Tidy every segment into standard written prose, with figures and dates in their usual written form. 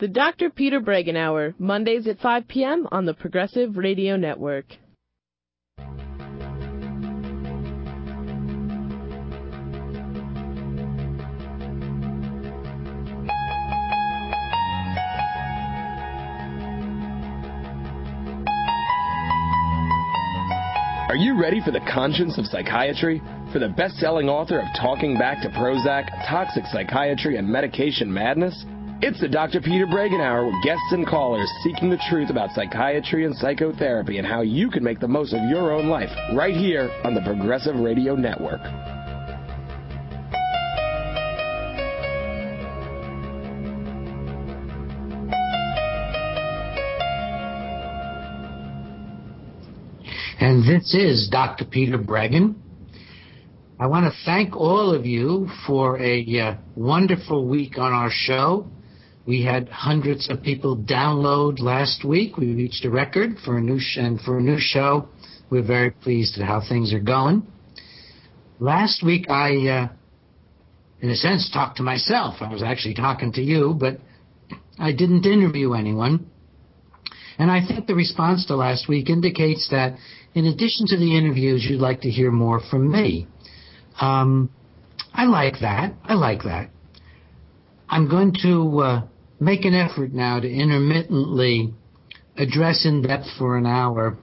The Dr. Peter Bregan Hour, Mondays at 5 p.m. on the Progressive Radio Network. Are you ready for the conscience of psychiatry? For the best-selling author of Talking Back to Prozac, Toxic Psychiatry, and Medication Madness? It's the Dr. Peter Bregan Hour with guests and callers seeking the truth about psychiatry and psychotherapy and how you can make the most of your own life right here on the Progressive Radio Network. And this is Dr. Peter Bregan. I want to thank all of you for a wonderful week on our show. We had hundreds of people download last week. We reached a record for a new show. We're very pleased at how things are going. Last week, I, in a sense, talked to myself. I was actually talking to you, but I didn't interview anyone. And I think the response to last week indicates that in addition to the interviews, you'd like to hear more from me. I like that. I'm going to make an effort now to intermittently address in depth for an hour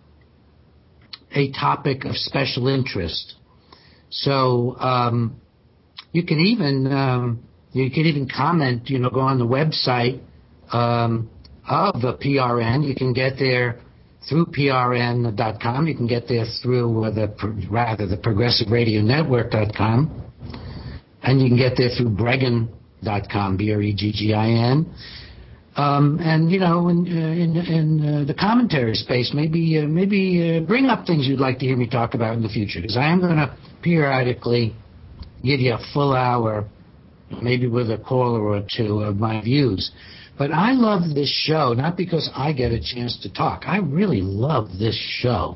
a topic of special interest. So you can even comment, go on the website of the PRN. You can get there through PRN.com. You can get there through the ProgressiveRadioNetwork.com. And you can get there through Bregan.com, Breggin. And, in the commentary space, maybe bring up things you'd like to hear me talk about in the future, because I am going to periodically give you a full hour, maybe with a caller or two, of my views. But I love this show, not because I get a chance to talk. I really love this show.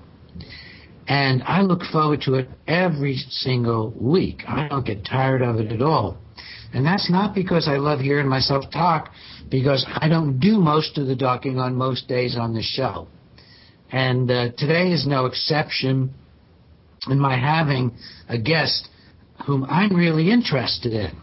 And I look forward to it every single week. I don't get tired of it at all. And that's not because I love hearing myself talk, because I don't do most of the talking on most days on the show. And today is no exception in my having a guest whom I'm really interested in.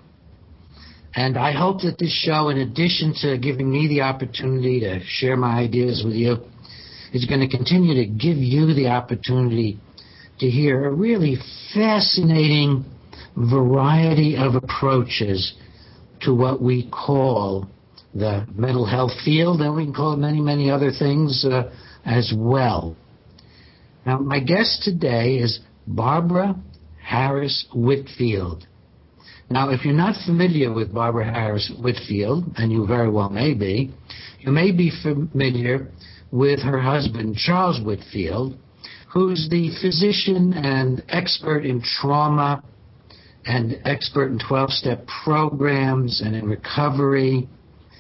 And I hope that this show, in addition to giving me the opportunity to share my ideas with you, is going to continue to give you the opportunity to hear a really fascinating variety of approaches to what we call the mental health field, and we can call it many, many other things as well. Now, my guest today is Barbara Harris Whitfield. Now, if you're not familiar with Barbara Harris Whitfield, and you very well may be, you may be familiar with her husband, Charles Whitfield, who's the physician and expert in trauma and expert in 12-step programs and in recovery,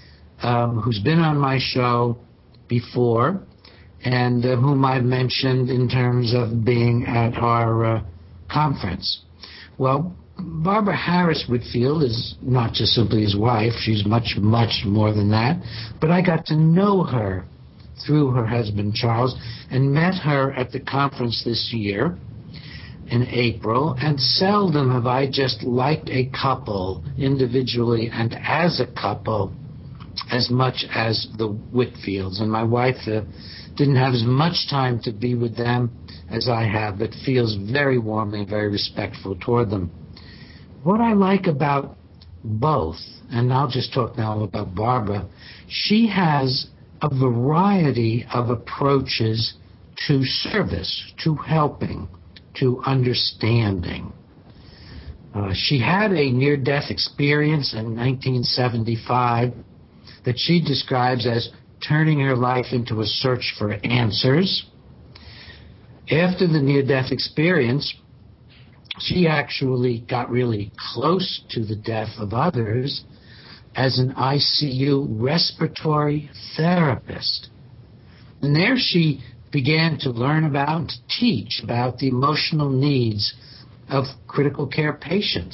who's been on my show before, and whom I've mentioned in terms of being at our conference. Well, Barbara Harris Whitfield is not just simply his wife. She's much, much more than that. But I got to know her through her husband, Charles, and met her at the conference this year in April. And seldom have I just liked a couple individually and as a couple as much as the Whitfields. And my wife didn't have as much time to be with them as I have, but feels very warmly and very respectful toward them. What I like about both, and I'll just talk now about Barbara, she has a variety of approaches to service, to helping, to understanding. She had a near-death experience in 1975 that she describes as turning her life into a search for answers. After the near-death experience, she actually got really close to the death of others as an ICU respiratory therapist. And there she began to learn about, to teach about the emotional needs of critical care patients.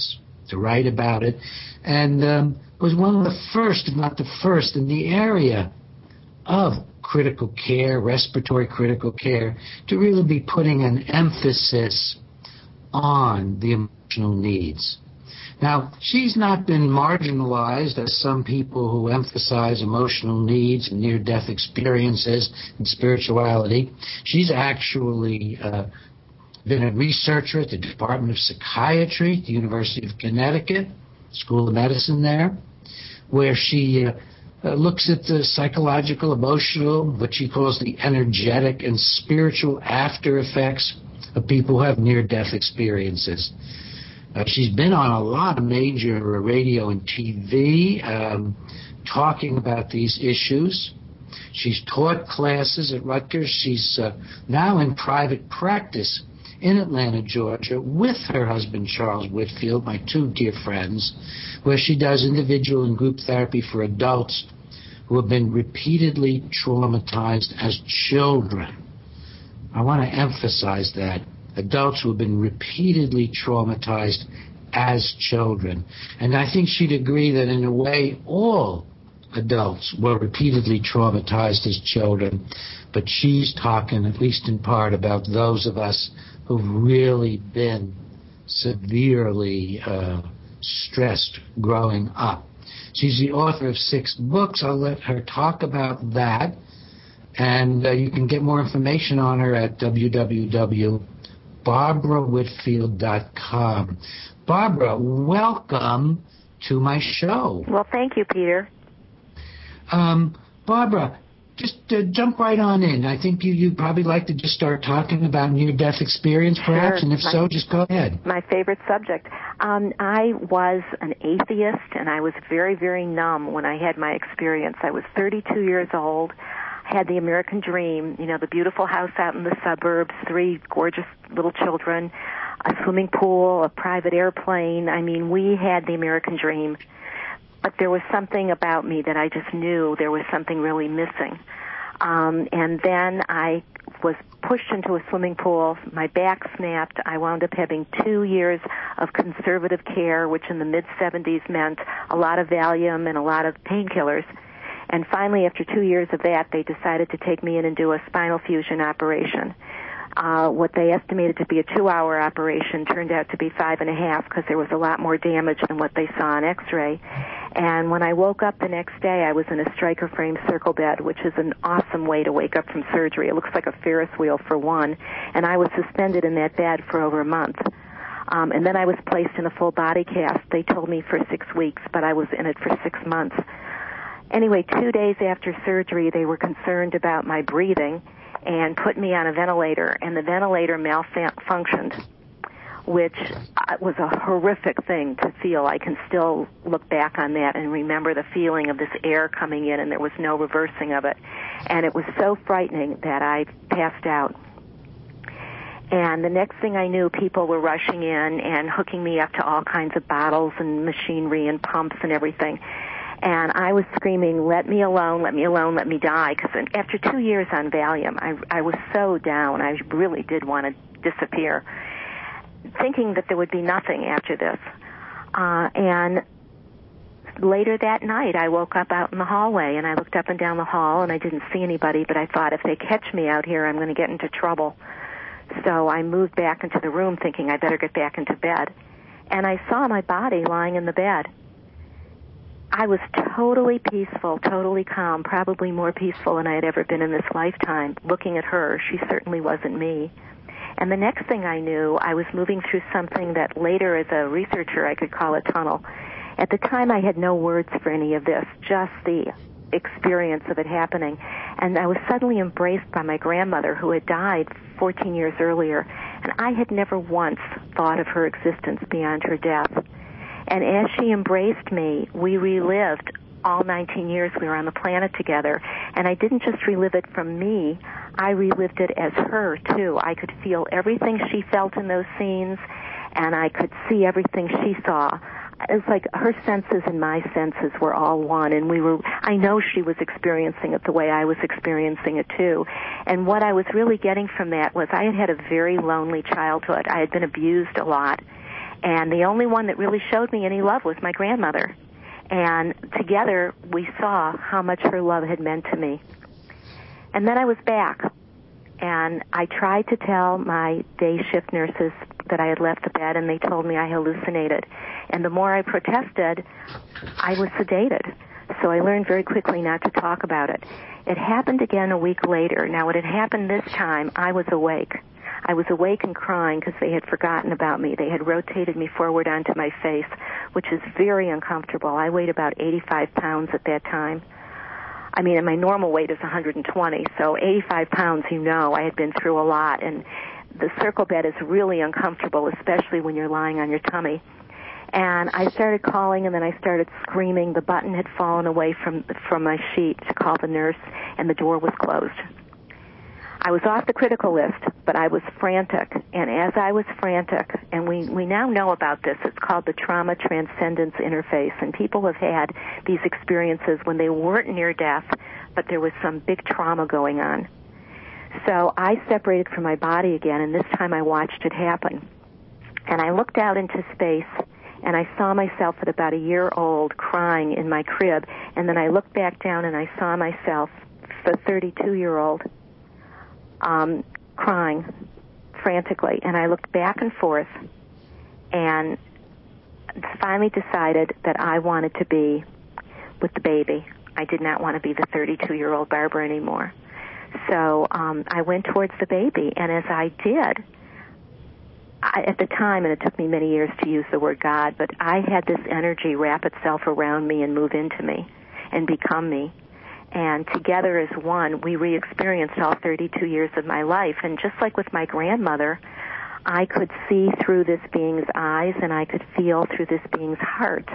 to write about it, and was one of the first, if not the first, in the area of critical care, respiratory critical care, to really be putting an emphasis on the emotional needs. Now, she's not been marginalized as some people who emphasize emotional needs and near-death experiences and spirituality. She's actually been a researcher at the Department of Psychiatry at the University of Connecticut, School of Medicine there, where she looks at the psychological, emotional, what she calls the energetic and spiritual after effects of people who have near-death experiences. She's been on a lot of major radio and TV talking about these issues. She's taught classes at Rutgers. She's now in private practice in Atlanta, Georgia, with her husband, Charles Whitfield, my two dear friends, where she does individual and group therapy for adults who have been repeatedly traumatized as children. I want to emphasize that. Adults who have been repeatedly traumatized as children. And I think she'd agree that in a way all adults were repeatedly traumatized as children, but she's talking, at least in part, about those of us who've really been severely stressed growing up. She's the author of 6 books. I'll let her talk about that. And you can get more information on her at www.barbarawhitfield.com. Barbara, welcome to my show. Well, thank you, Peter. Barbara, just jump right on in. I think you'd probably like to just start talking about near-death experience, perhaps, Sure. And if so, just go ahead. My favorite subject. I was an atheist, and I was very, very numb when I had my experience. I was 32 years old. I had the American dream, you know, the beautiful house out in the suburbs, 3 gorgeous little children, a swimming pool, a private airplane. I mean, we had the American dream. But there was something about me that I just knew there was something really missing. And then I was pushed into a swimming pool. My back snapped. I wound up having 2 years of conservative care, which in the mid-70s meant a lot of Valium and a lot of painkillers. And finally, after 2 years of that, they decided to take me in and do a spinal fusion operation. What they estimated to be a 2-hour operation turned out to be 5.5 because there was a lot more damage than what they saw on X-ray. And when I woke up the next day, I was in a striker frame circle bed, which is an awesome way to wake up from surgery. It looks like a Ferris wheel for one. And I was suspended in that bed for over a month. And then I was placed in a full body cast. They told me for 6 weeks, but I was in it for 6 months. Anyway, 2 days after surgery, they were concerned about my breathing and put me on a ventilator, and the ventilator malfunctioned, which was a horrific thing to feel. I can still look back on that and remember the feeling of this air coming in, and there was no reversing of it. And it was so frightening that I passed out. And the next thing I knew, people were rushing in and hooking me up to all kinds of bottles and machinery and pumps and everything. And I was screaming, let me alone, let me alone, let me die. Because after 2 years on Valium, I was so down. I really did want to disappear, thinking that there would be nothing after this. And later that night, I woke up out in the hallway, and I looked up and down the hall, and I didn't see anybody, but I thought, if they catch me out here, I'm going to get into trouble. So I moved back into the room thinking I better get back into bed. And I saw my body lying in the bed. I was totally peaceful, totally calm, probably more peaceful than I had ever been in this lifetime. Looking at her, she certainly wasn't me. And the next thing I knew, I was moving through something that later as a researcher I could call a tunnel. At the time, I had no words for any of this, just the experience of it happening. And I was suddenly embraced by my grandmother, who had died 14 years earlier, and I had never once thought of her existence beyond her death. And as she embraced me, we relived all 19 years we were on the planet together. And I didn't just relive it from me, I relived it as her, too. I could feel everything she felt in those scenes, and I could see everything she saw. It was like her senses and my senses were all one, and I know she was experiencing it the way I was experiencing it, too. And what I was really getting from that was I had had a very lonely childhood. I had been abused a lot. And the only one that really showed me any love was my grandmother. And together we saw how much her love had meant to me. And then I was back, and I tried to tell my day shift nurses that I had left the bed, and they told me I hallucinated. And the more I protested, I was sedated. So I learned very quickly not to talk about it. It happened again a week later. Now, what had happened this time, I was awake. I was awake and crying because they had forgotten about me. They had rotated me forward onto my face, which is very uncomfortable. I weighed about 85 pounds at that time. I mean, and my normal weight is 120, so 85 pounds, I had been through a lot. And the circle bed is really uncomfortable, especially when you're lying on your tummy. And I started calling, and then I started screaming. The button had fallen away from my sheet to call the nurse, and the door was closed. I was off the critical list, but I was frantic. And as I was frantic, and we now know about this, it's called the trauma transcendence interface. And people have had these experiences when they weren't near death, but there was some big trauma going on. So I separated from my body again, and this time I watched it happen. And I looked out into space, and I saw myself at about a year old crying in my crib. And then I looked back down, and I saw myself, the 32-year-old, crying frantically. And I looked back and forth and finally decided that I wanted to be with the baby. I did not want to be the 32-year-old Barbara anymore. So I went towards the baby, and as I did, at the time, and it took me many years to use the word God, but I had this energy wrap itself around me and move into me and become me. And together as one, we re-experienced all 32 years of my life. And just like with my grandmother, I could see through this being's eyes, and I could feel through this being's heart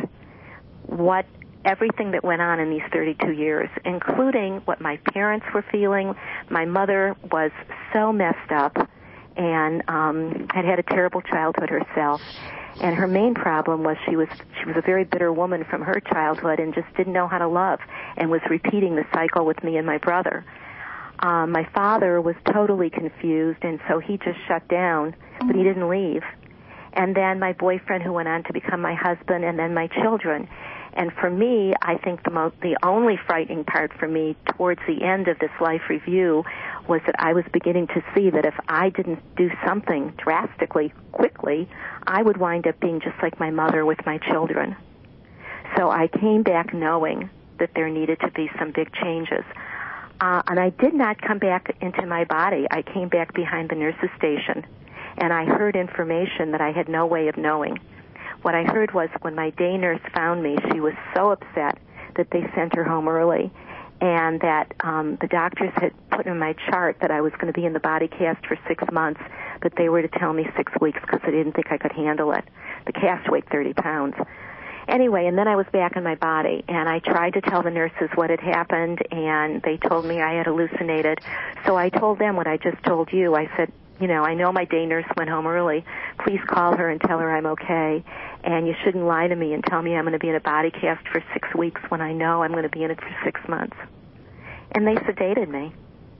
everything that went on in these 32 years, including what my parents were feeling. My mother was so messed up and had a terrible childhood herself. And her main problem was she was a very bitter woman from her childhood and just didn't know how to love and was repeating the cycle with me and my brother. My father was totally confused, and so he just shut down, but he didn't leave. And then my boyfriend, who went on to become my husband, and then my children. And for me, I think the only frightening part for me towards the end of this life review was that I was beginning to see that if I didn't do something drastically, quickly, I would wind up being just like my mother with my children. So I came back knowing that there needed to be some big changes. And I did not come back into my body. I came back behind the nurse's station, and I heard information that I had no way of knowing. What I heard was when my day nurse found me, she was so upset that they sent her home early, and that the doctors had put in my chart that I was going to be in the body cast for 6 months, but they were to tell me 6 weeks because they didn't think I could handle it. The cast weighed 30 pounds. Anyway, and then I was back in my body, and I tried to tell the nurses what had happened, and they told me I had hallucinated. So I told them what I just told you. I said, I know my day nurse went home early. Please call her and tell her I'm okay. And you shouldn't lie to me and tell me I'm going to be in a body cast for 6 weeks when I know I'm going to be in it for 6 months. And they sedated me.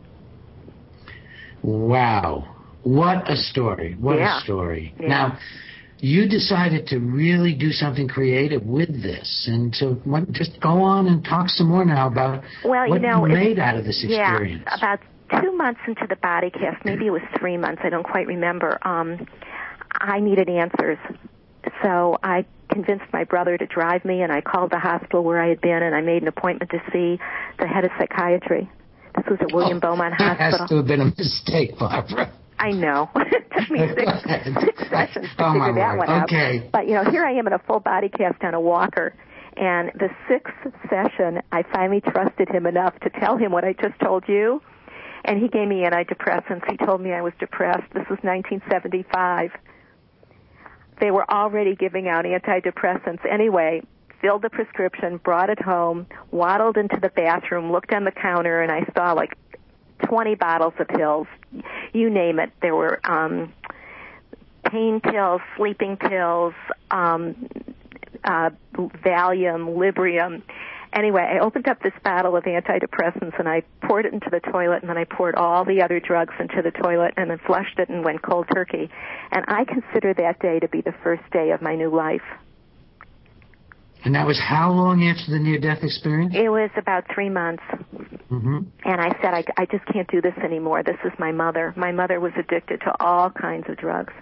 Wow. What a story. What a story. Yeah. Now, you decided to really do something creative with this. And so just go on and talk some more now about what you made out of this experience. Yeah, about 2 months into the body cast, maybe it was 3 months, I don't quite remember, I needed answers. So I convinced my brother to drive me, and I called the hospital where I had been, and I made an appointment to see the head of psychiatry. This was at William Beaumont Hospital. That has to have been a mistake, Barbara. I know. It took me six sessions to figure that one out. But, here I am in a full body cast on a walker. And the 6th session, I finally trusted him enough to tell him what I just told you. And he gave me antidepressants. He told me I was depressed. This was 1975. They were already giving out antidepressants. Anyway, filled the prescription, brought it home, waddled into the bathroom, looked on the counter, and I saw like 20 bottles of pills. You name it. There were pain pills, sleeping pills, Valium, Librium. Anyway, I opened up this bottle of antidepressants, and I poured it into the toilet, and then I poured all the other drugs into the toilet, and then flushed it and went cold turkey. And I consider that day to be the first day of my new life. And that was how long after the near-death experience? It was about 3 months. Mm-hmm. And I said, I just can't do this anymore. This is my mother. My mother was addicted to all kinds of drugs.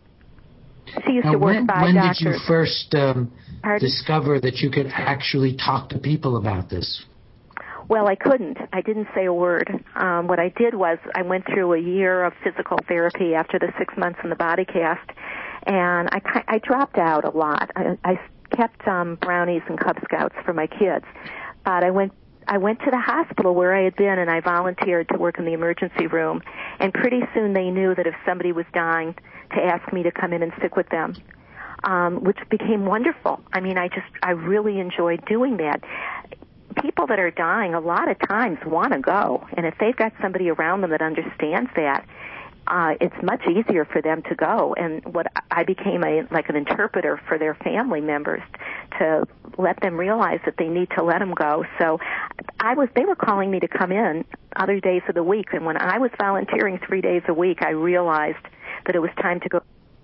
She used to work by when doctors. When did you first discover that you could actually talk to people about this? Well, I couldn't. I didn't say a word. What I did was I went through a year of physical therapy after the 6 months in the body cast, and I dropped out a lot. I kept brownies and Cub Scouts for my kids, but I went to the hospital where I had been, and I volunteered to work in the emergency room. And pretty soon they knew that if somebody was dying, to ask me to come in and sit with them, which became wonderful. I mean, I really enjoyed doing that. People that are dying a lot of times want to go, and if they've got somebody around them that understands that, it's much easier for them to go. And what I became like an interpreter for their family members to let them realize that they need to let them go. So they were calling me to come in other days of the week, and when I was volunteering 3 days a week, I realized that it was time to go.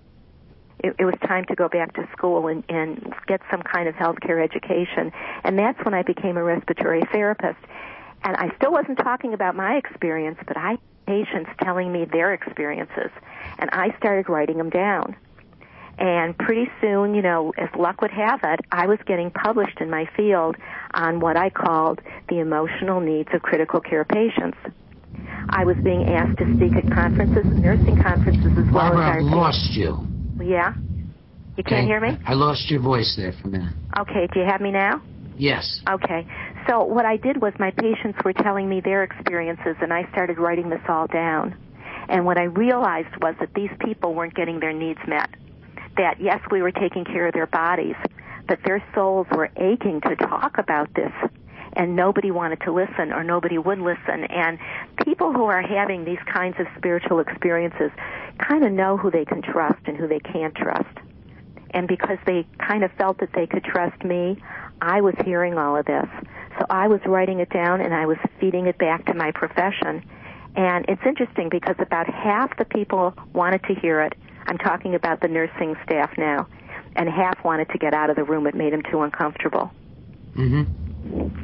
It was time to go back to school and get some kind of healthcare education. And that's when I became a respiratory therapist. And I still wasn't talking about my experience, but I had patients telling me their experiences. And I started writing them down. And pretty soon, as luck would have it, I was getting published in my field on what I called the emotional needs of critical care patients. I was being asked to speak at conferences, nursing conferences, as well Barbara, as I've lost you. Yeah? You can't hear me? I lost your voice there for a minute. Okay, do you have me now? Yes. Okay. So what I did was my patients were telling me their experiences, and I started writing this all down. And what I realized was that these people weren't getting their needs met. That, yes, we were taking care of their bodies, but their souls were aching to talk about this. And nobody wanted to listen, or nobody would listen. And people who are having these kinds of spiritual experiences kind of know who they can trust and who they can't trust. And because they kind of felt that they could trust me, I was hearing all of this. So I was writing it down, and I was feeding it back to my profession. And it's interesting because about half the people wanted to hear it. I'm talking about the nursing staff now. And half wanted to get out of the room. It made them too uncomfortable. Mm-hmm.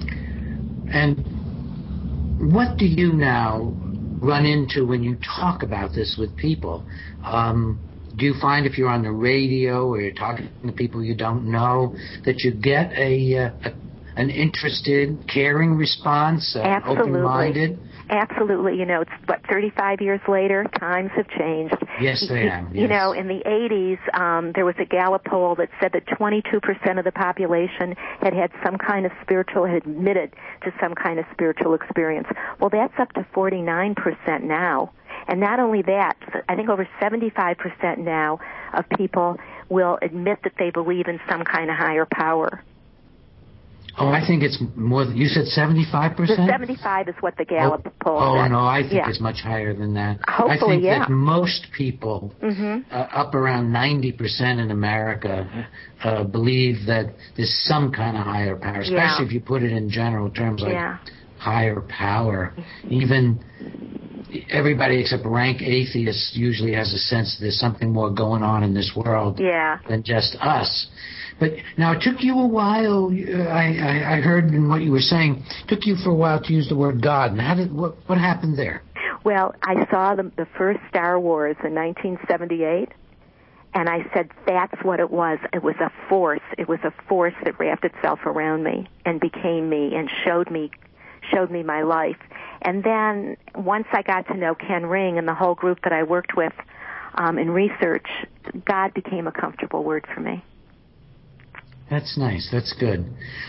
And what do you now run into when you talk about this with people? Do you find if you're on the radio or you're talking to people you don't know that you get an interested, caring response, open-minded? Absolutely. It's 35 years later, times have changed. Yes, they have. Yes. In the 80s, there was a Gallup poll that said that 22% of the population had some kind of had admitted to some kind of spiritual experience. Well, that's up to 49% now. And not only that, I think over 75% now of people will admit that they believe in some kind of higher power. Oh, I think it's more. You said 75%? The 75 is what the Gallup poll said. Oh, no, I think it's much higher than that. Hopefully, I think that most people, up around 90% in America, believe that there's some kind of higher power, especially if you put it in general terms like higher power. Even everybody except rank atheists usually has a sense that there's something more going on in this world than just us. But now it took you a while. I heard in what you were saying, it took you for a while to use the word God. And what happened there? Well, I saw the first Star Wars in 1978, and I said that's what it was. It was a force. It was a force that wrapped itself around me and became me and showed me my life. And then once I got to know Ken Ring and the whole group that I worked with in research, God became a comfortable word for me. That's nice. That's good.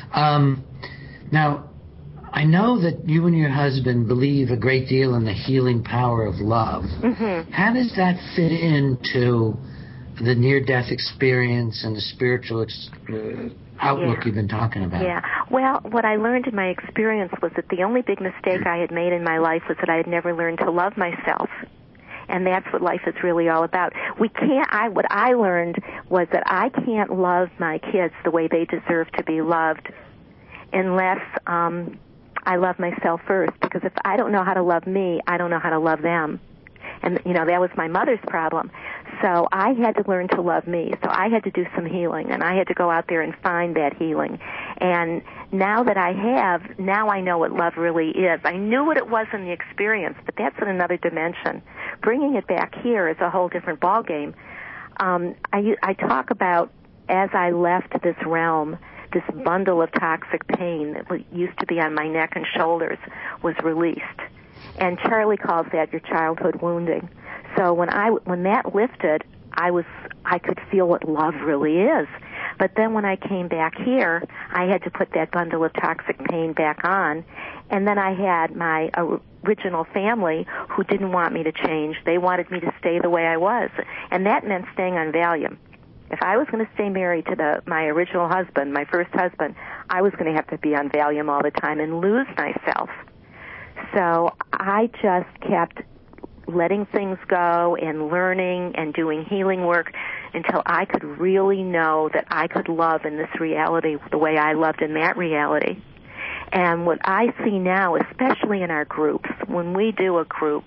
Now, I know that you and your husband believe a great deal in the healing power of love. Mm-hmm. How does that fit into the near-death experience and the spiritual outlook you've been talking about? Yeah. Well, what I learned in my experience was that the only big mistake I had made in my life was that I had never learned to love myself. And that's what life is really all about. What I learned was that I can't love my kids the way they deserve to be loved unless I love myself first, because if I don't know how to love me, I don't know how to love them. And, that was my mother's problem. So I had to learn to love me. So I had to do some healing, and I had to go out there and find that healing. And now that I have, now I know what love really is. I knew what it was in the experience, but that's in another dimension. Bringing it back here is a whole different ballgame. I talk about, as I left this realm, this bundle of toxic pain that used to be on my neck and shoulders was released. And Charlie calls that your childhood wounding. So when that lifted, I could feel what love really is. But then when I came back here, I had to put that bundle of toxic pain back on. And then I had my original family who didn't want me to change. They wanted me to stay the way I was. And that meant staying on Valium. If I was going to stay married to my original husband, my first husband, I was going to have to be on Valium all the time and lose myself. So I just kept letting things go and learning and doing healing work until I could really know that I could love in this reality the way I loved in that reality. And what I see now, especially in our groups, when we do a group,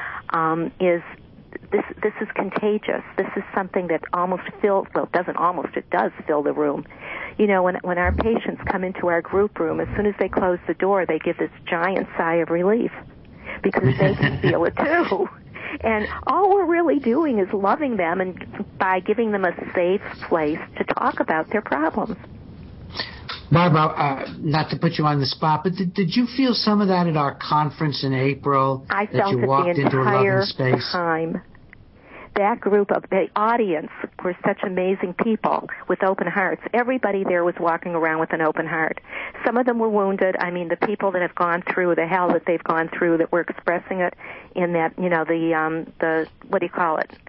is this is contagious. This is something that almost fills, well, it doesn't almost, it does fill the room. When our patients come into our group room, as soon as they close the door, they give this giant sigh of relief because they can feel it too. And all we're really doing is loving them and by giving them a safe place to talk about their problems. Barbara, not to put you on the spot, but did you feel some of that at our conference in April? I that felt you it walked the into a loving entire space? time. That group of the audience were such amazing people with open hearts. Everybody there was walking around with an open heart. Some of them were wounded. I mean, the people that have gone through the hell that they've gone through, that were expressing it in that, the what do you call it?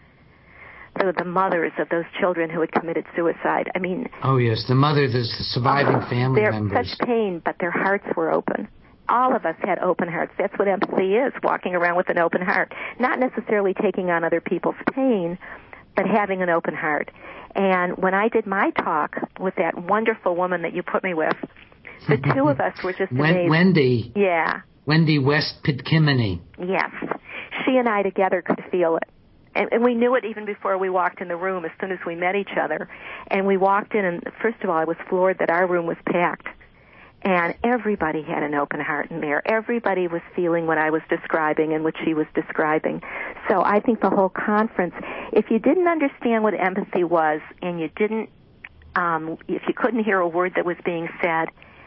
The mothers of those children who had committed suicide. I mean, oh yes, the surviving family members. They're such pain, but their hearts were open. All of us had open hearts. That's what empathy is, walking around with an open heart. Not necessarily taking on other people's pain, but having an open heart. And when I did my talk with that wonderful woman that you put me with, the two of us were just amazing. Wendy. Yeah. Wendy West Pitkimmany. Yes. She and I together could feel it. And we knew it even before we walked in the room, as soon as we met each other. And we walked in, and first of all, I was floored that our room was packed. And everybody had an open heart in there. Everybody was feeling what I was describing and what she was describing. So I think the whole conference, if you didn't understand what empathy was and you didn't, if you couldn't hear a word that was being said,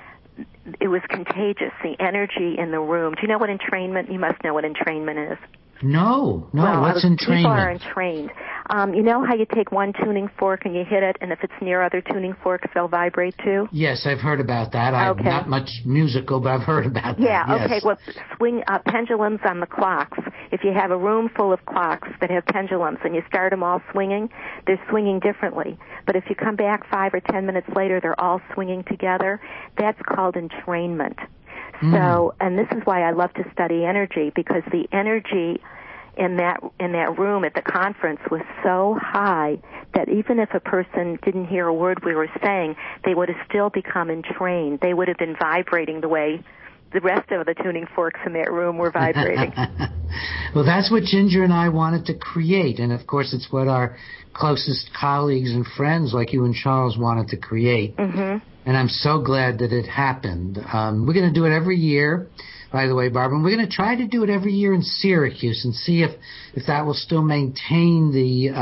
it was contagious, the energy in the room. Do you know what entrainment? You must know what entrainment is. No. Well, what's entrainment? People are entrained. You know how you take one tuning fork and you hit it, and if it's near other tuning forks, they'll vibrate too? Yes, I've heard about that. I'm not much musical, but I've heard about that. Yeah, yes. Okay. Well, swing pendulums on the clocks. If you have a room full of clocks that have pendulums and you start them all swinging, they're swinging differently. But if you come back 5 or 10 minutes later, they're all swinging together. That's called entrainment. So, and this is why I love to study energy, because the energy in that room at the conference was so high that even if a person didn't hear a word we were saying, they would have still become entrained. They would have been vibrating the way the rest of the tuning forks in that room were vibrating. Well, that's what Ginger and I wanted to create, and of course it's what our closest colleagues and friends like you and Charles wanted to create. Mm-hmm. And I'm so glad that it happened. We're going to do it every year, by the way, Barbara. And we're going to try to do it every year in Syracuse and see if that will still maintain the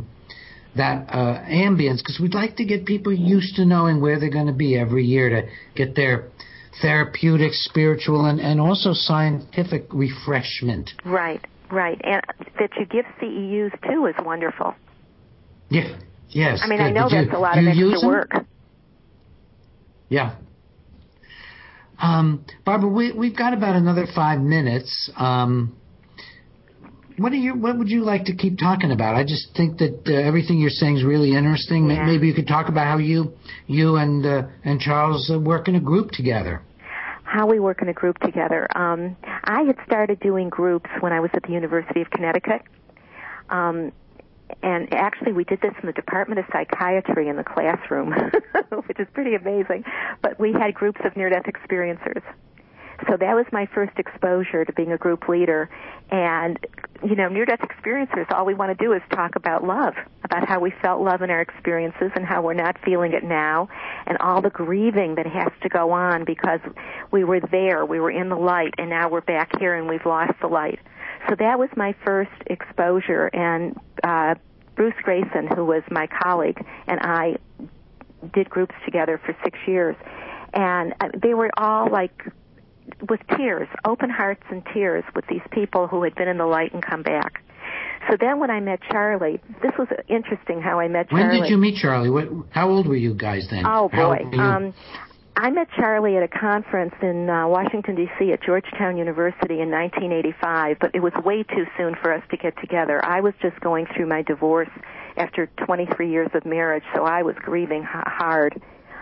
ambience, because we'd like to get people used to knowing where they're going to be every year to get their therapeutic, spiritual, and also scientific refreshment. Right. And that you give CEUs, too, is wonderful. Yeah, yes. I mean, I know that's a lot of extra work. Yeah. Barbara, we've got about another 5 minutes. What would you like to keep talking about? I just think that everything you're saying is really interesting. Yeah. Maybe you could talk about how you and Charles work in a group together. How we work in a group together. I had started doing groups when I was at the University of Connecticut. and actually we did this in the Department of Psychiatry in the classroom, which is pretty amazing. But we had groups of near-death experiencers. So that was my first exposure to being a group leader. And, near-death experiencers, all we want to do is talk about love, about how we felt love in our experiences and how we're not feeling it now, and all the grieving that has to go on because we were there, we were in the light, and now we're back here and we've lost the light. So that was my first exposure, and Bruce Grayson, who was my colleague, and I did groups together for 6 years. And they were all with tears, open hearts and tears with these people who had been in the light and come back. So then when I met Charlie, this was interesting how I met Charlie. When did you meet Charlie? How old were you guys then? Oh, boy. I met Charlie at a conference in Washington, D.C. at Georgetown University in 1985, but it was way too soon for us to get together. I was just going through my divorce after 23 years of marriage, so I was grieving hard.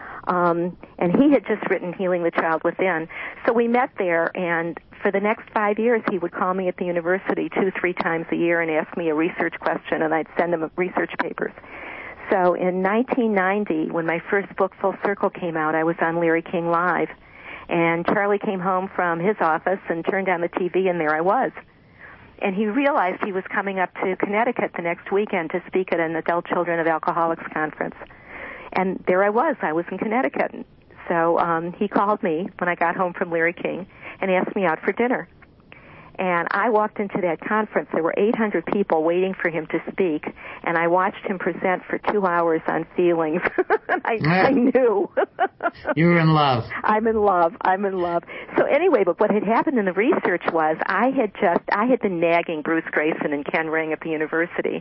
And he had just written Healing the Child Within. So we met there, and for the next 5 years, he would call me at the university 2-3 times a year and ask me a research question, and I'd send him research papers. So in 1990, when my first book, Full Circle, came out, I was on Larry King Live. And Charlie came home from his office and turned on the TV, and there I was. And he realized he was coming up to Connecticut the next weekend to speak at an Adult Children of Alcoholics conference. And there I was in Connecticut. So he called me when I got home from Larry King and asked me out for dinner. And I walked into that conference. There were 800 people waiting for him to speak, and I watched him present for 2 hours on feelings. I knew. You were in love. I'm in love. So anyway, but what had happened in the research was I had been nagging Bruce Grayson and Ken Ring at the university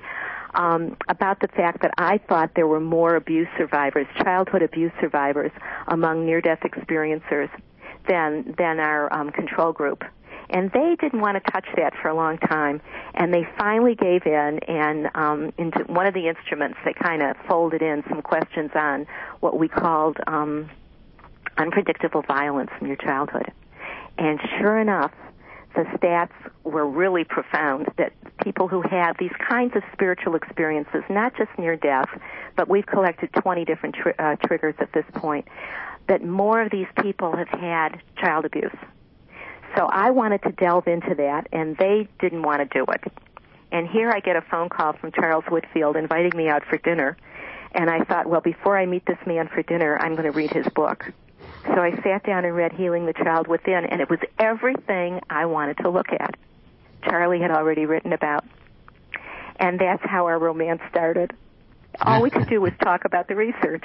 about the fact that I thought there were more abuse survivors, childhood abuse survivors, among near-death experiencers than our control group. And they didn't want to touch that for a long time, and they finally gave in, and into one of the instruments they kind of folded in some questions on what we called unpredictable violence in your childhood. And sure enough, the stats were really profound, that people who have these kinds of spiritual experiences, not just near death, but we've collected 20 different triggers at this point, that more of these people have had child abuse. So I wanted to delve into that, and they didn't want to do it. And here I get a phone call from Charles Whitfield inviting me out for dinner. And I thought, well, before I meet this man for dinner, I'm going to read his book. So I sat down and read Healing the Child Within, and it was everything I wanted to look at. Charlie had already written about. And that's how our romance started. All we could do was talk about the research.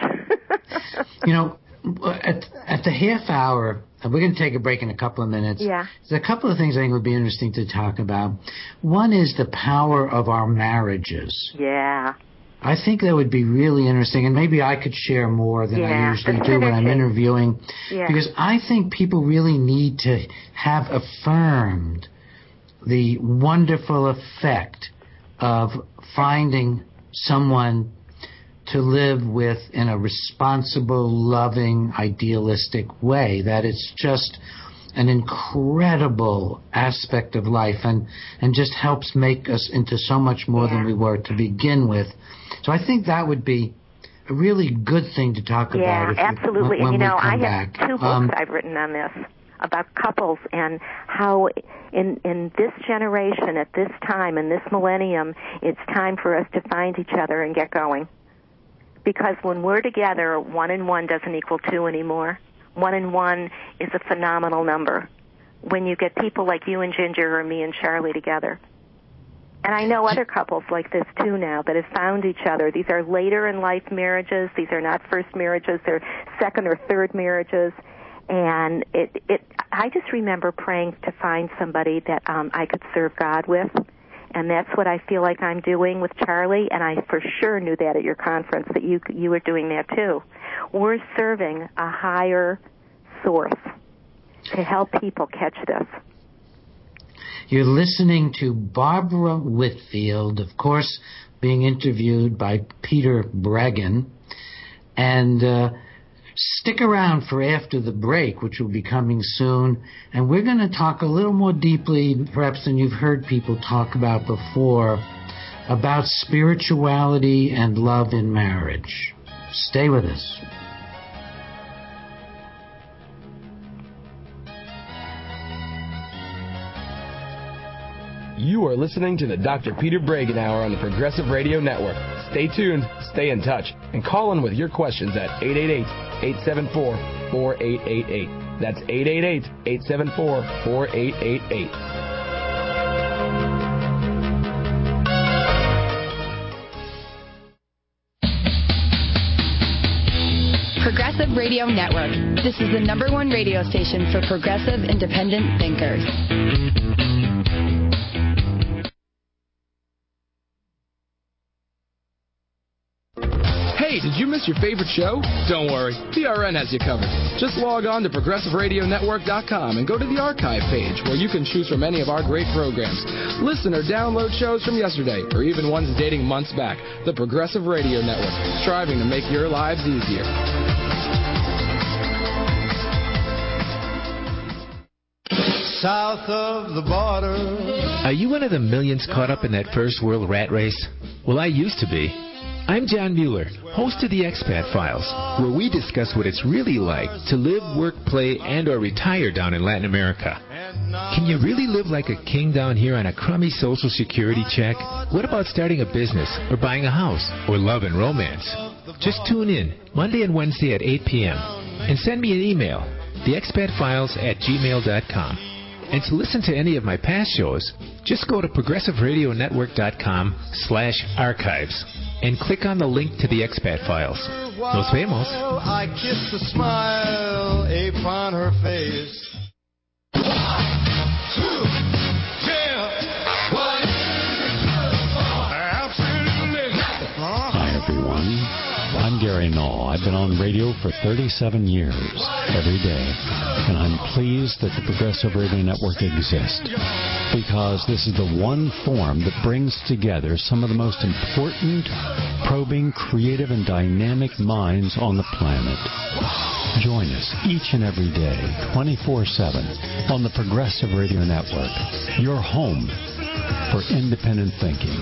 At the half hour, we're going to take a break in a couple of minutes. Yeah. There's a couple of things I think would be interesting to talk about. One is the power of our marriages. Yeah. I think that would be really interesting, and maybe I could share more than I usually do when I'm interviewing, because I think people really need to have affirmed the wonderful effect of finding someone to live with in a responsible, loving, idealistic way. That it's just an incredible aspect of life and just helps make us into so much more than we were to begin with. So I think that would be a really good thing to talk about. Yeah, absolutely. When and we come I back. have 2 books I've written on this about couples and how in this generation, at this time, in this millennium, it's time for us to find each other and get going. Because when we're together, 1 and 1 doesn't equal 2 anymore. 1 and 1 is a phenomenal number when you get people like you and Ginger or me and Charlie together. And I know other couples like this, too, now, that have found each other. These are later-in-life marriages. These are not first marriages. They're second or third marriages. And I just remember praying to find somebody that I could serve God with. And that's what I feel like I'm doing with Charlie, and I for sure knew that at your conference, that you were doing that too. We're serving a higher source to help people catch this. You're listening to Barbara Whitfield, of course, being interviewed by Peter Breggin. And stick around for after the break, which will be coming soon. And we're going to talk a little more deeply, perhaps than you've heard people talk about before, about spirituality and love in marriage. Stay with us. You are listening to the Dr. Peter Bregan Hour on the Progressive Radio Network. Stay tuned, stay in touch, and call in with your questions at 888-874-4888. That's 888-874-4888. Progressive Radio Network. This is the #1 radio station for progressive independent thinkers. Hey, did you miss your favorite show? Don't worry, PRN has you covered. Just log on to ProgressiveRadioNetwork.com and go to the archive page where you can choose from any of our great programs. Listen or download shows from yesterday or even ones dating months back. The Progressive Radio Network, striving to make your lives easier. South of the border. Are you one of the millions caught up in that first world rat race? Well, I used to be. I'm John Mueller, host of the Expat Files, where we discuss what it's really like to live, work, play, and or retire down in Latin America. Can you really live like a king down here on a crummy Social Security check? What about starting a business or buying a house or love and romance? Just tune in Monday and Wednesday at 8 p.m. and send me an email, theexpatfiles@gmail.com. And to listen to any of my past shows, just go to progressiveradionetwork.com/archives. and click on the link to the Expat Files. Nos vemos. I kissed the smile upon her face. 1, 2, yeah, 1, 2, 3, 4. Hi, everyone. I'm Gary Null. I've been on radio for 37 years, every day, and I'm pleased that the Progressive Radio Network exists, because this is the one form that brings together some of the most important, probing, creative, and dynamic minds on the planet. Join us each and every day, 24/7, on the Progressive Radio Network, your home for independent thinking.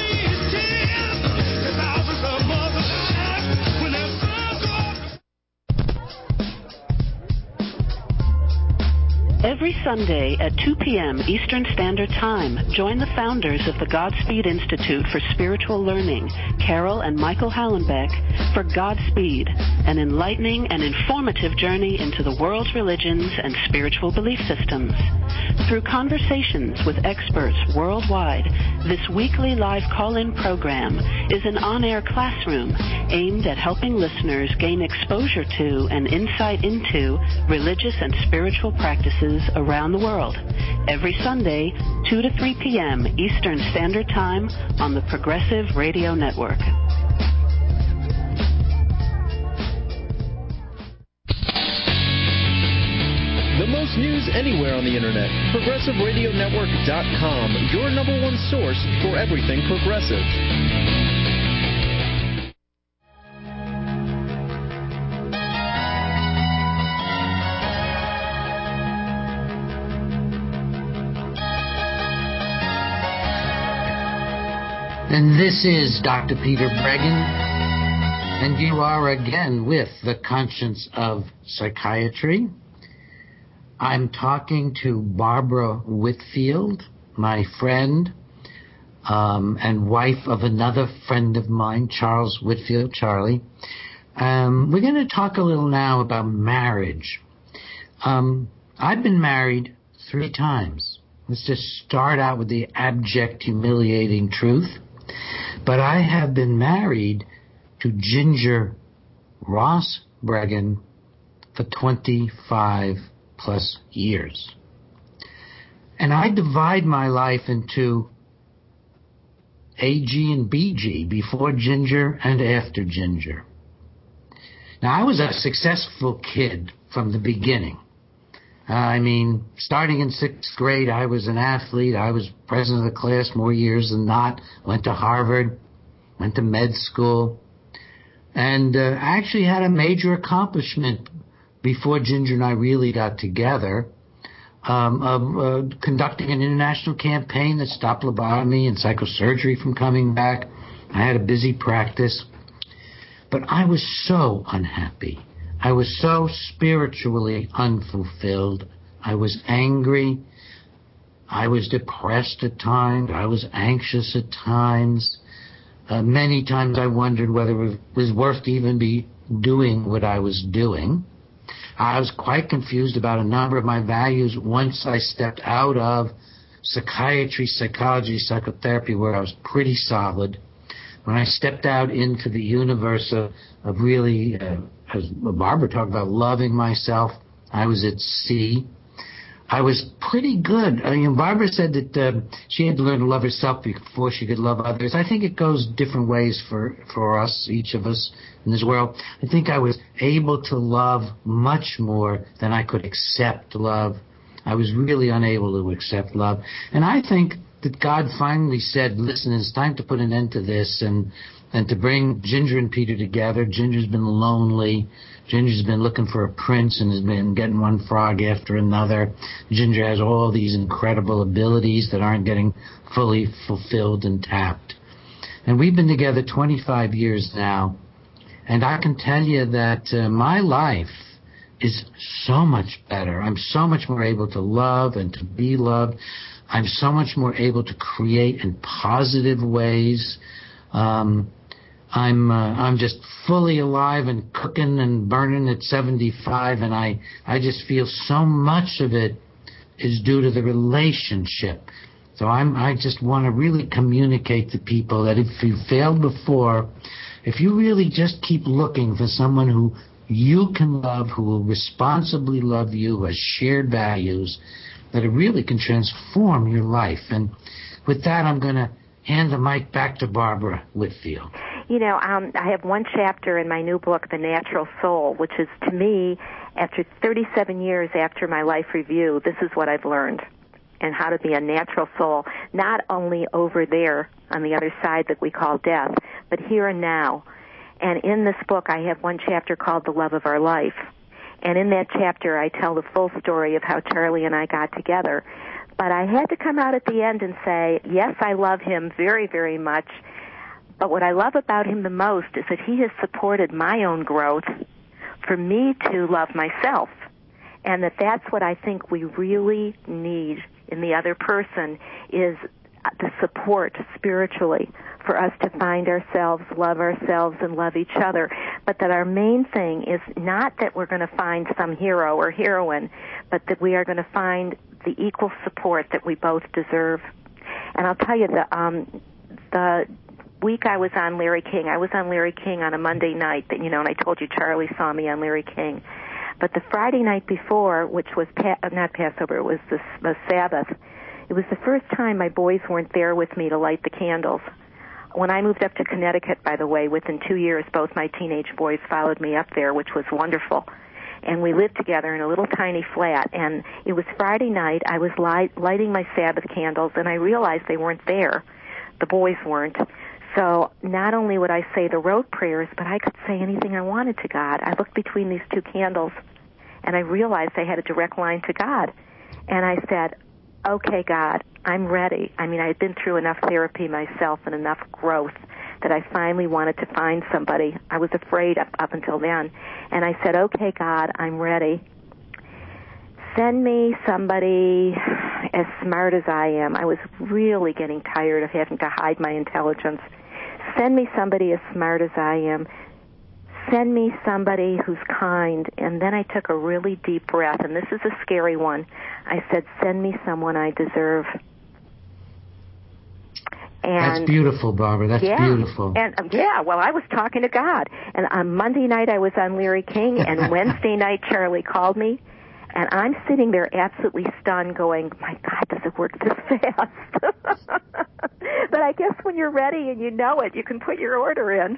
Every Sunday at 2 p.m. Eastern Standard Time, join the founders of the Godspeed Institute for Spiritual Learning, Carol and Michael Hallenbeck, for Godspeed, an enlightening and informative journey into the world's religions and spiritual belief systems. Through conversations with experts worldwide, this weekly live call-in program is an on-air classroom aimed at helping listeners gain exposure to and insight into religious and spiritual practices around the world. Every Sunday, 2 to 3 p.m. Eastern Standard Time on the Progressive Radio Network. The most news anywhere on the internet. ProgressiveRadioNetwork.com, your #1 source for everything progressive. And this is Dr. Peter Bregan, and you are again with The Conscience of Psychiatry. I'm talking to Barbara Whitfield, my friend, and wife of another friend of mine, Charles Whitfield, Charlie. We're going to talk a little now about marriage. I've been married 3 times. Let's just start out with the abject, humiliating truth. But I have been married to Ginger Ross Bregan for 25 plus years. And I divide my life into AG and BG, before Ginger and after Ginger. Now, I was a successful kid from the beginning. Starting in 6th grade, I was an athlete. I was president of the class more years than not. Went to Harvard, went to med school, and I actually had a major accomplishment before Ginger and I really got together. of conducting an international campaign that stopped lobotomy and psychosurgery from coming back. I had a busy practice. But I was so unhappy. I was so spiritually unfulfilled. I was angry. I was depressed at times. I was anxious at times. Many times I wondered whether it was worth to even be doing what I was doing. I was quite confused about a number of my values once I stepped out of psychiatry, psychology, psychotherapy, where I was pretty solid. When I stepped out into the universe of really, as Barbara talked about, loving myself, I was at sea. I was pretty good. I mean, Barbara said that she had to learn to love herself before she could love others. I think it goes different ways for us, each of us in this world. I think I was able to love much more than I could accept love. I was really unable to accept love. And I think that God finally said, listen, it's time to put an end to this and to bring Ginger and Peter together. Ginger's been lonely. Ginger's been looking for a prince and has been getting one frog after another. Ginger has all these incredible abilities that aren't getting fully fulfilled and tapped. And we've been together 25 years now, and I can tell you that my life is so much better. I'm so much more able to love and to be loved. I'm so much more able to create in positive ways. I'm just fully alive and cooking and burning at 75, and I just feel so much of it is due to the relationship. So I just want to really communicate to people that if you failed before, if you really just keep looking for someone who you can love, who will responsibly love you, who has shared values, that it really can transform your life. And with that, I'm going to hand the mic back to Barbara Whitfield. You know, I have one chapter in my new book, The Natural Soul, which is, to me, after 37 years after my life review, this is what I've learned, and how to be a natural soul, not only over there on the other side that we call death, but here and now. And in this book, I have one chapter called The Love of Our Life. And in that chapter, I tell the full story of how Charlie and I got together. But I had to come out at the end and say, yes, I love him very, very much. But what I love about him the most is that he has supported my own growth for me to love myself. And that's what I think we really need in the other person, is the support spiritually for us to find ourselves, and love each other. But that our main thing is not that we're going to find some hero or heroine, but that we are going to find the equal support that we both deserve. And I'll tell you, the week I was on Larry King on a Monday night, and I told you Charlie saw me on Larry King. But the Friday night before, which was not Passover, it was the Sabbath, it was the first time my boys weren't there with me to light the candles. When I moved up to Connecticut, by the way, within 2 years, both my teenage boys followed me up there, which was wonderful. And we lived together in a little tiny flat. And it was Friday night. I was lighting my Sabbath candles, and I realized they weren't there. The boys weren't. So not only would I say the rote prayers, but I could say anything I wanted to God. I looked between these two candles, and I realized I had a direct line to God. And I said, okay, God, I'm ready. I mean, I had been through enough therapy myself and enough growth that I finally wanted to find somebody. I was afraid up until then. And I said, okay, God, I'm ready. Send me somebody as smart as I am. I was really getting tired of having to hide my intelligence. Send me somebody as smart as I am. Send me somebody who's kind. And then I took a really deep breath, and this is a scary one. I said, send me someone I deserve. And that's beautiful, Barbara. That's beautiful. And well, I was talking to God. And on Monday night, I was on Larry King, and Wednesday night, Charlie called me. And I'm sitting there absolutely stunned going, my God, does it work this fast? But I guess when you're ready and you know it, you can put your order in.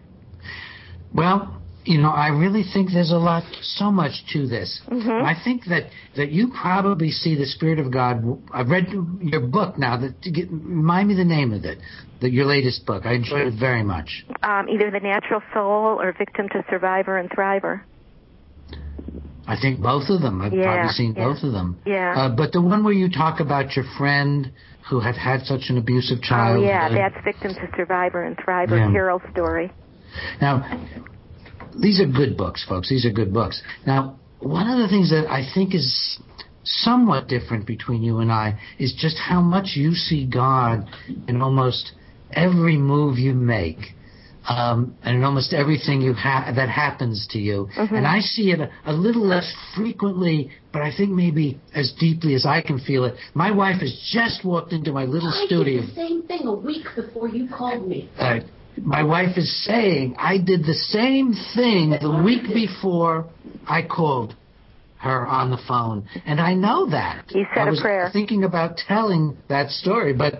Well, I really think there's so much to this. Mm-hmm. I think that you probably see the Spirit of God. I've read your book now. Remind me the name of it, your latest book. I enjoyed it very much. Either The Natural Soul or Victim to Survivor and Thriver. I think both of them. I've probably seen both of them. Yeah. But the one where you talk about your friend who had such an abusive childhood. Oh, yeah, that's Victim to Survivor and Thriver, Carol's story. Now, these are good books, folks. These are good books. Now, one of the things that I think is somewhat different between you and I is just how much you see God in almost every move you make. And in almost everything that happens to you. Mm-hmm. And I see it a little less frequently, but I think maybe as deeply as I can feel it. My wife has just walked into my little studio. I did the same thing a week before you called me. My wife is saying I did the same thing the week before I called her on the phone. And I know that. You said a prayer. I was thinking about telling that story, but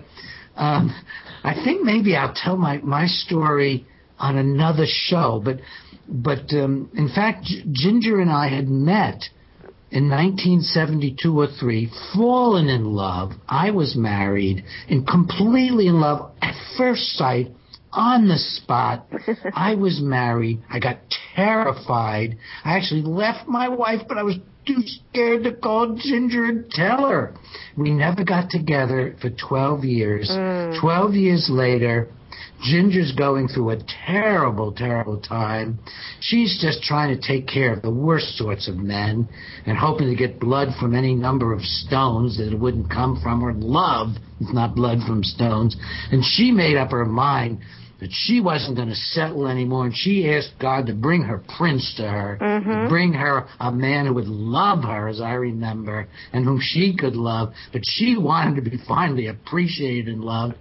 I think maybe I'll tell my story on another show, but in fact, Ginger and I had met in 1972 or 3, fallen in love. I was married and completely in love at first sight, on the spot. I was married. I got terrified. I actually left my wife, but I was too scared to call Ginger and tell her. We never got together for 12 years. 12 years later, Ginger's going through a terrible, terrible time. She's just trying to take care of the worst sorts of men and hoping to get blood from any number of stones that it wouldn't come from, or love, if not blood from stones. And she made up her mind that she wasn't going to settle anymore, and she asked God to bring her prince to her, to bring her a man who would love her, as I remember, and whom she could love. But she wanted to be finally appreciated and loved.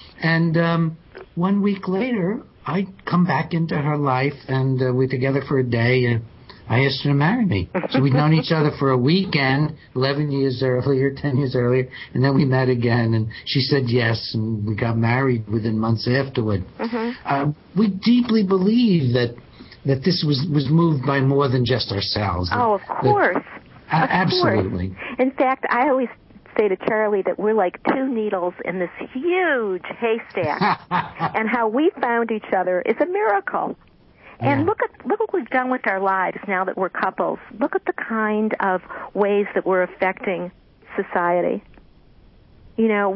And 1 week later, I come back into her life, and we're together for a day, and I asked her to marry me. So we'd known each other for a weekend, 11 years earlier, 10 years earlier, and then we met again, and she said yes, and we got married within months afterward. We deeply believe that this was moved by more than just ourselves. Oh, of course. Absolutely. In fact, I always say to Charlie that we're like two needles in this huge haystack, and how we found each other is a miracle. And look what we've done with our lives now that we're couples. Look at the kind of ways that we're affecting society. You know,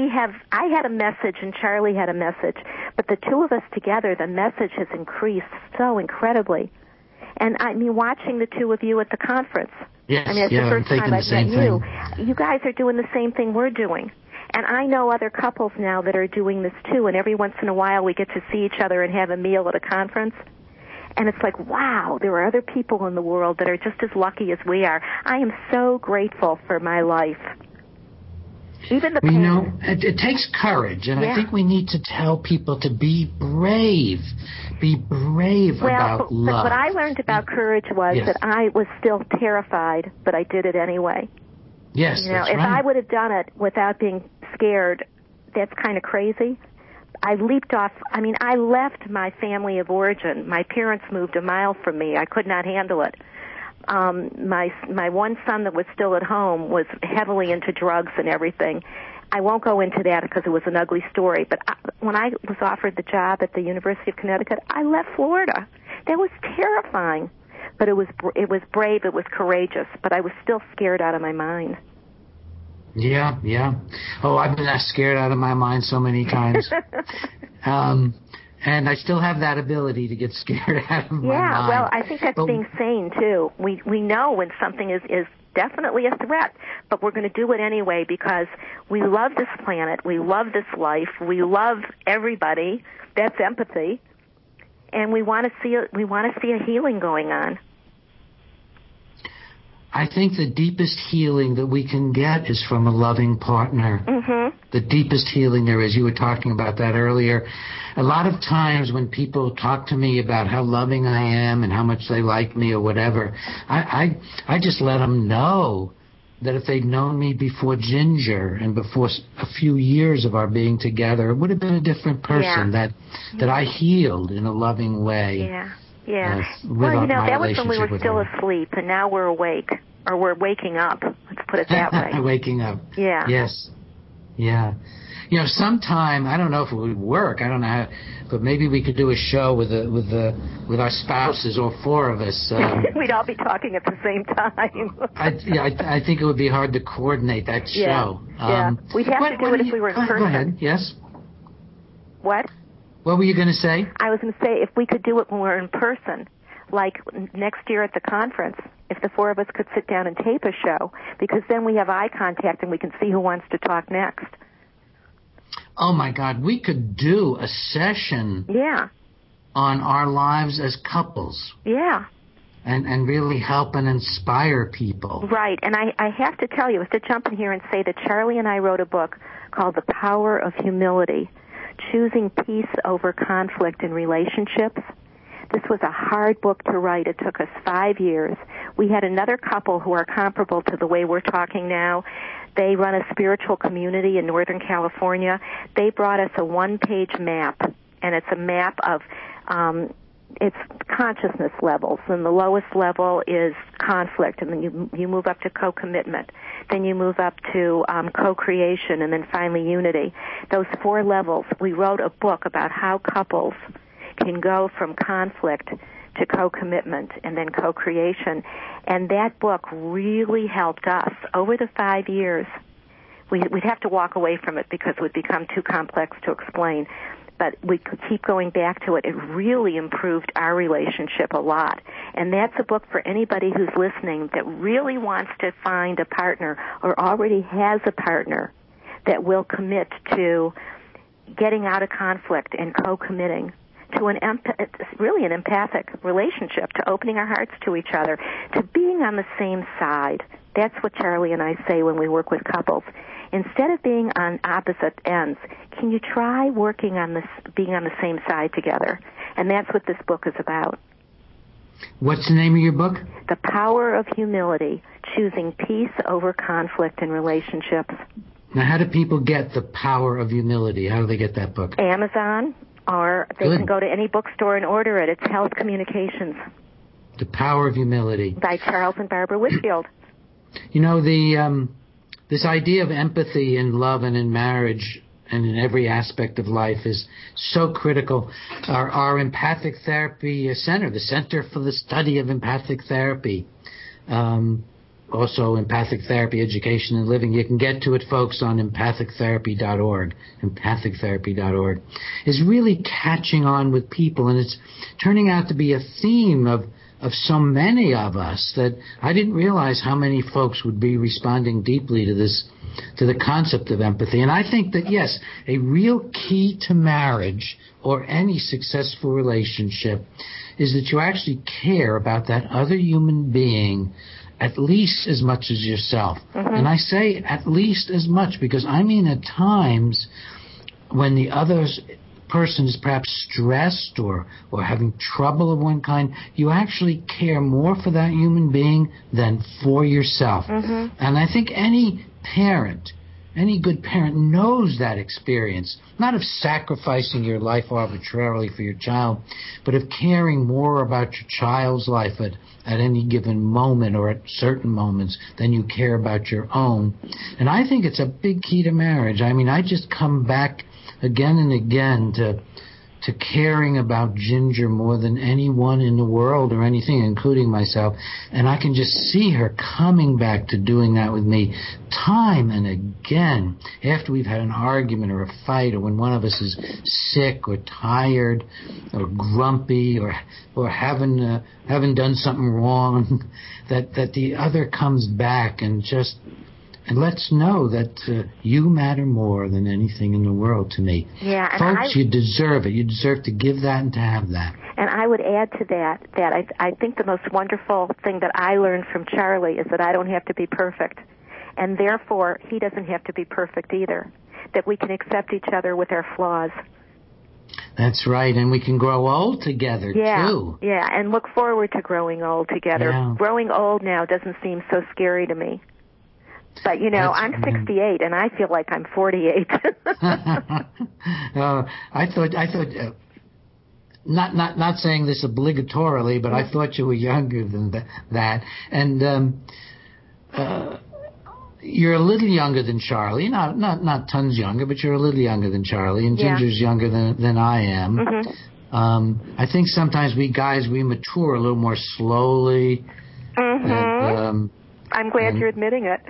I had a message and Charlie had a message, but the two of us together, the message has increased so incredibly. And I mean, watching the two of you at the conference. Yes, I mean, it's the first time I've met you. Thing. You guys are doing the same thing we're doing. And I know other couples now that are doing this too, and every once in a while we get to see each other and have a meal at a conference. And it's like, wow, there are other people in the world that are just as lucky as we are. I am so grateful for my life. Even the pain. You know, it takes courage, and I think we need to tell people to be brave. Be brave about love. But what I learned about courage was that I was still terrified, but I did it anyway. Yes, you know, if I would have done it without being scared, that's kind of crazy. I leaped off. I mean, I left my family of origin. My parents moved a mile from me. I could not handle it. My one son that was still at home was heavily into drugs and everything. I won't go into that because it was an ugly story. But when I was offered the job at the University of Connecticut, I left Florida. That was terrifying. But it was brave. It was courageous. But I was still scared out of my mind. Yeah. Oh, I've been scared out of my mind so many times. And I still have that ability to get scared out of my mind. Yeah, well, I think that's being sane, too. We know when something is definitely a threat, but we're going to do it anyway because we love this planet, we love this life, we love everybody. That's empathy. And we want to see a healing going on. I think the deepest healing that we can get is from a loving partner. The deepest healing there is. You were talking about that earlier. A lot of times when people talk to me about how loving I am and how much they like me or whatever, I just let them know that if they'd known me before Ginger and before a few years of our being together, it would have been a different person that I healed in a loving way. Yeah. Well, you know, that was when we were still asleep, and now we're awake. Or we're waking up. Let's put it that way. Waking up. Yeah. Yes. Yeah. Sometime, I don't know if it would work. I don't know how, but maybe we could do a show with our spouses, all four of us. We'd all be talking at the same time. I think it would be hard to coordinate that show. Yeah. We'd have to do it if we were in person. Go ahead. Yes. What? What were you going to say? I was going to say if we could do it when we're in person, like next year at the conference, if the four of us could sit down and tape a show, because then we have eye contact and we can see who wants to talk next. Oh, my God. We could do a session on our lives as couples. Yeah. And really help and inspire people. Right. And I have to tell you, I have to jump in here and say that Charlie and I wrote a book called The Power of Humility, Choosing Peace Over Conflict in Relationships. This was a hard book to write. It took us 5 years. We had another couple who are comparable to the way we're talking now. They run a spiritual community in Northern California. They brought us a one-page map, and it's a map of it's consciousness levels, and the lowest level is conflict, and then you move up to co-commitment. Then you move up to co-creation, and then finally unity. Those 4 levels, we wrote a book about how couples can go from conflict to co-commitment and then co-creation. And that book really helped us. Over the 5 years, we'd have to walk away from it because it would become too complex to explain. But we could keep going back to it. It really improved our relationship a lot. And that's a book for anybody who's listening that really wants to find a partner or already has a partner that will commit to getting out of conflict and co-committing to really an empathic relationship, to opening our hearts to each other, to being on the same side. That's what Charlie and I say when we work with couples. Instead of being on opposite ends, can you try working on this, being on the same side together? And that's what this book is about. What's the name of your book? The Power of Humility, Choosing Peace Over Conflict in Relationships. Now, how do people get The Power of Humility? How do they get that book? Amazon, or they can go to any bookstore and order it. It's Health Communications. The Power of Humility. By Charles and Barbara Whitfield. This idea of empathy in love and in marriage and in every aspect of life is so critical. Our Empathic Therapy Center, the Center for the Study of Empathic Therapy, also Empathic Therapy Education and Living. You can get to it, folks, on empathictherapy.org. Empathictherapy.org is really catching on with people, and it's turning out to be a theme of so many of us that I didn't realize how many folks would be responding deeply to the concept of empathy. And I think that, yes, a real key to marriage or any successful relationship is that you actually care about that other human being at least as much as yourself. Mm-hmm. And I say at least as much because I mean at times when the other person is perhaps stressed or having trouble of one kind, you actually care more for that human being than for yourself. Mm-hmm. And I think any good parent knows that experience, not of sacrificing your life arbitrarily for your child, but of caring more about your child's life at any given moment or at certain moments than you care about your own. And I think it's a big key to marriage. I mean, I just come back again and again to caring about Ginger more than anyone in the world or anything, including myself. And I can just see her coming back to doing that with me time and again after we've had an argument or a fight or when one of us is sick or tired or grumpy or haven't done something wrong, that the other comes back and just lets know that you matter more than anything in the world to me. Yeah, folks, you deserve it. You deserve to give that and to have that. And I would add to that I think the most wonderful thing that I learned from Charlie is that I don't have to be perfect. And therefore, he doesn't have to be perfect either. That we can accept each other with our flaws. That's right, and we can grow old together, too. Yeah, and look forward to growing old together. Yeah. Growing old now doesn't seem so scary to me. But, I'm 68, and I feel like I'm 48. I thought not saying this obligatorily, but I thought you were younger than that. And you're a little younger than Charlie. Not tons younger, but you're a little younger than Charlie. And Ginger's younger than I am. Mm-hmm. I think sometimes we guys, we mature a little more slowly. Mm-hmm. And, I'm glad you're admitting it.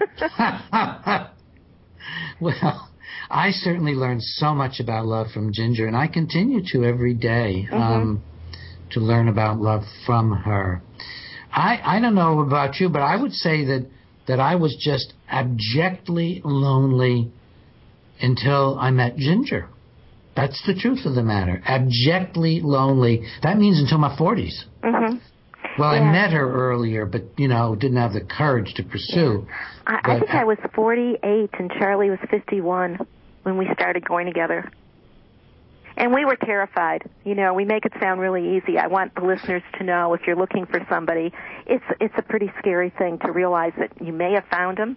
Well, I certainly learned so much about love from Ginger, and I continue to every day to learn about love from her. I don't know about you, but I would say that I was just abjectly lonely until I met Ginger. That's the truth of the matter. Abjectly lonely. That means until my 40s. Mm-hmm. Well, I met her earlier, but, didn't have the courage to pursue. I think I was 48 and Charlie was 51 when we started going together. And we were terrified. We make it sound really easy. I want the listeners to know, if you're looking for somebody, it's a pretty scary thing to realize that you may have found him.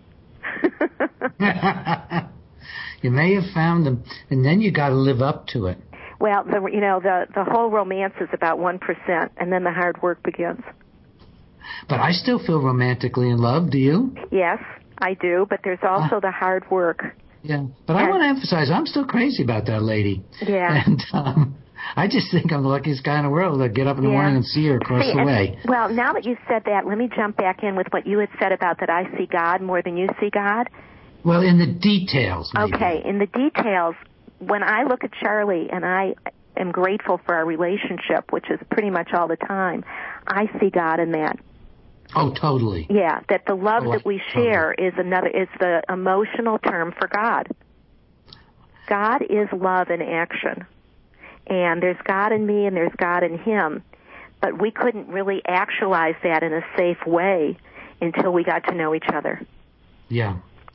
You may have found him, and then you got to live up to it. Well, the whole romance is about 1%, and then the hard work begins. But I still feel romantically in love. Do you? Yes, I do. But there's also the hard work. Yeah, but I want to emphasize, I'm still crazy about that lady. Yeah. And I just think I'm the luckiest guy in the world to get up in the morning and see her across the way. Well, now that you said that, let me jump back in with what you had said about that I see God more than you see God. Well, in the details, maybe. Okay, in the details, when I look at Charlie and I am grateful for our relationship, which is pretty much all the time, I see God in that. Oh, totally. Yeah, that the love that we share is the emotional term for God. God is love in action. And there's God in me and there's God in him. But we couldn't really actualize that in a safe way until we got to know each other. Yeah.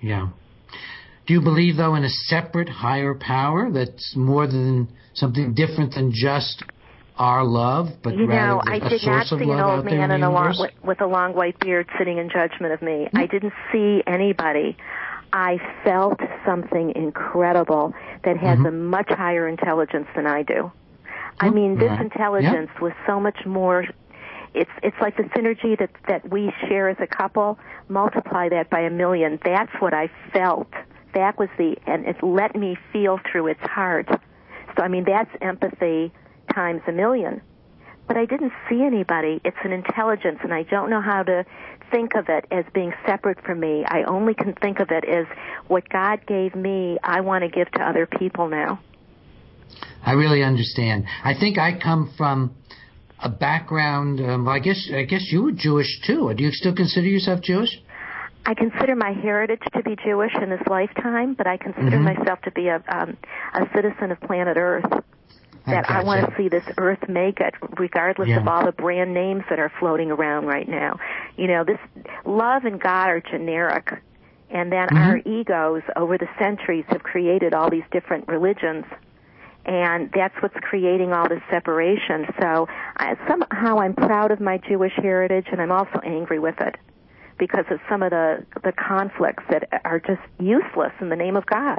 Do you believe, though, in a separate higher power that's more than something different than just our love, but rather a source of love out there in the universe? I did not see an old man with a long white beard sitting in judgment of me. I didn't see anybody. I felt something incredible that has a much higher intelligence than I do. I mean, this intelligence was so much more. It's like the synergy that we share as a couple. Multiply that by 1,000,000. That's what I felt. That was and it let me feel through its heart. So, I mean, that's empathy times 1,000,000. But I didn't see anybody. It's an intelligence, and I don't know how to think of it as being separate from me. I only can think of it as what God gave me, I want to give to other people now. I really understand. I think I come from a background, I guess you were Jewish too. Do you still consider yourself Jewish? I consider my heritage to be Jewish in this lifetime, but I consider myself to be a citizen of planet Earth. That I want to see this Earth make it, regardless of all the brand names that are floating around right now. This love and God are generic, and then our egos over the centuries have created all these different religions, and that's what's creating all this separation. So somehow I'm proud of my Jewish heritage, and I'm also angry with it because of some of the conflicts that are just useless in the name of God.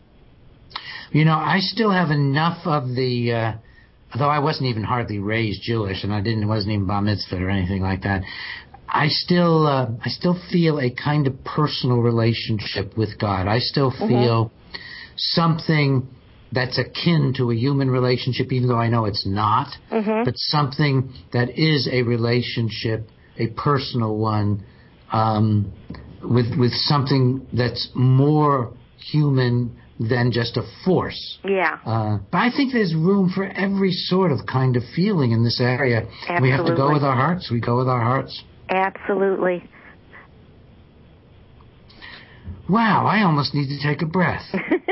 I still have enough of the, though I wasn't even hardly raised Jewish, and I wasn't even bar mitzvah or anything like that. I still feel a kind of personal relationship with God. I still feel something that's akin to a human relationship, even though I know it's not, but something that is a relationship, a personal one, with something that's more human than just a force. Yeah. But I think there's room for every sort of kind of feeling in this area. Absolutely. We have to go with our hearts. We go with our hearts. Absolutely. Wow, I almost need to take a breath.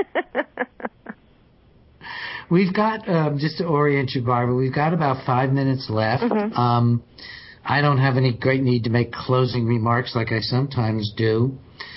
We've got, just to orient you, Barbara, we've got about 5 minutes left. I don't have any great need to make closing remarks like I sometimes do.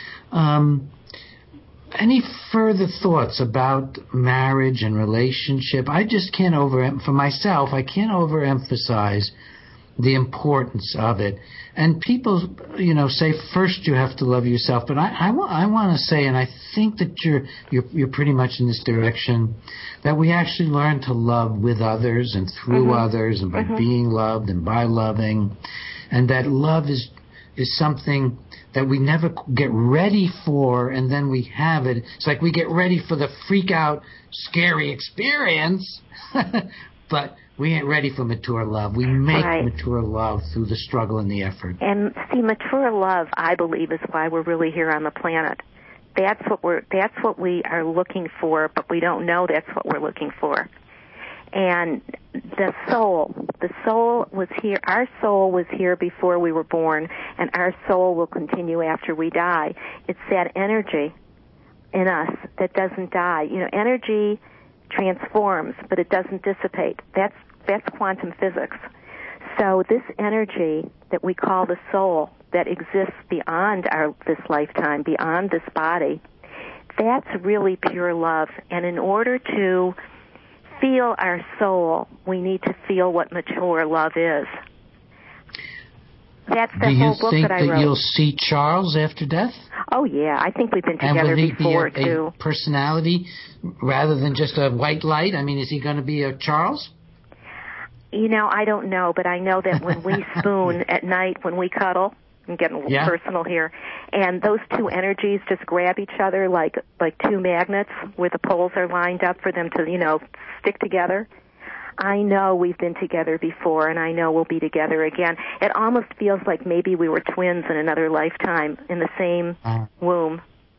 Any further thoughts about marriage and relationship? I just can't for myself, I can't overemphasize the importance of it. And people, say first you have to love yourself, but I want to say, and I think that you're pretty much in this direction, that we actually learn to love with others and through others and by being loved and by loving, and that love is something that we never get ready for, and then we have it. It's like we get ready for the freak out, scary experience, but we ain't ready for mature love. We make mature love through the struggle and the effort. And see, mature love, I believe, is why we're really here on the planet. That's what we are looking for, but we don't know that's what we're looking for. And the soul was here. Our soul was here before we were born, and our soul will continue after we die. It's that energy in us that doesn't die. You know, energy transforms, but it doesn't dissipate. That's quantum physics. So this energy that we call the soul, that exists beyond this lifetime, beyond this body, that's really pure love. And in order to feel our soul, we need to feel what mature love is. That's the whole book that I wrote. Do you think that you'll see Charles after death? Oh, yeah. I think we've been together before, too. And will he be a personality rather than just a white light? I mean, is he going to be a Charles? You know, I don't know, but I know that when we spoon at night, when we cuddle, I'm getting a little personal here, and those two energies just grab each other like two magnets where the poles are lined up for them to, you know, stick together. I know we've been together before, and I know we'll be together again. It almost feels like maybe we were twins in another lifetime in the same womb.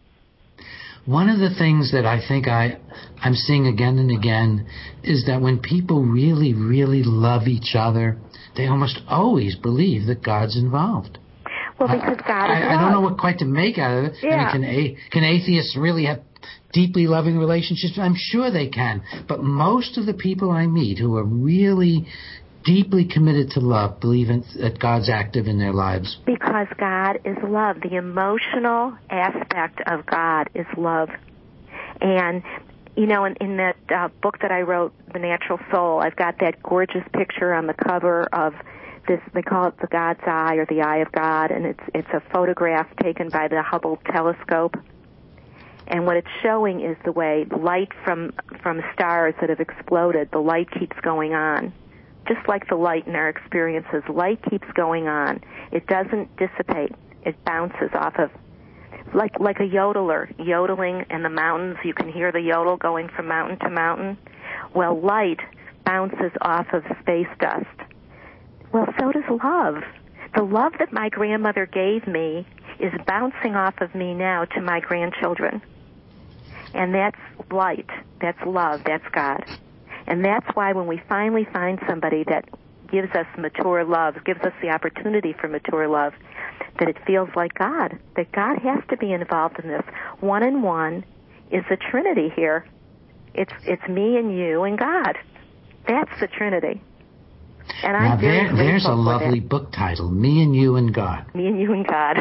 One of the things that I think I'm seeing again and again is that when people really, really love each other, they almost always believe that God's involved. Well, because God is love. I don't know what quite to make out of it. Yeah. I mean, can atheists really have deeply loving relationships? I'm sure they can. But most of the people I meet who are really deeply committed to love believe that God's active in their lives. Because God is love. The emotional aspect of God is love. And, you know, in that book that I wrote, The Natural Soul, I've got that gorgeous picture on the cover of this, they call it the God's Eye or the Eye of God, and it's a photograph taken by the Hubble telescope. And what it's showing is the way light from stars that have exploded, the light keeps going on. Just like the light in our experiences, light keeps going on. It doesn't dissipate. It bounces off of, like a yodeler, yodeling in the mountains. You can hear the yodel going from mountain to mountain. Well, light bounces off of space dust. Well, so does love. The love that my grandmother gave me is bouncing off of me now to my grandchildren. And that's light. That's love. That's God. And that's why when we finally find somebody that gives us mature love, gives us the opportunity for mature love, that it feels like God, that God has to be involved in this. One and one is the Trinity here. It's me and you and God. That's the Trinity. And I'm there's a lovely book title, Me and You and God. Me and You and God.